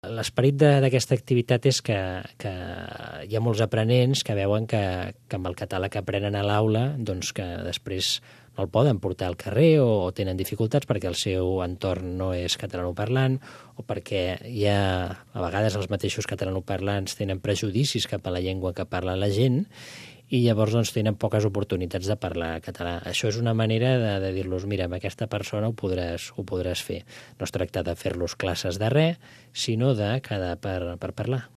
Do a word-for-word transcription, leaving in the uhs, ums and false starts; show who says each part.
Speaker 1: L'esperit d'aquesta activitat és que, que hi ha molts aprenents que veuen que, que amb el català que aprenen a l'aula, doncs que després no el poden portar al carrer o, o tenen dificultats perquè el seu entorn no és catalanoparlant o perquè hi ha, a vegades els mateixos catalanoparlants tenen prejudicis cap a la llengua que parla la gent i llavors doncs, tenen poques oportunitats de parlar català. Això és una manera de, de dir-los, mira, amb aquesta persona ho podràs, ho podràs fer. No es tracta de fer-los classes de res, sinó de quedar per, per parlar.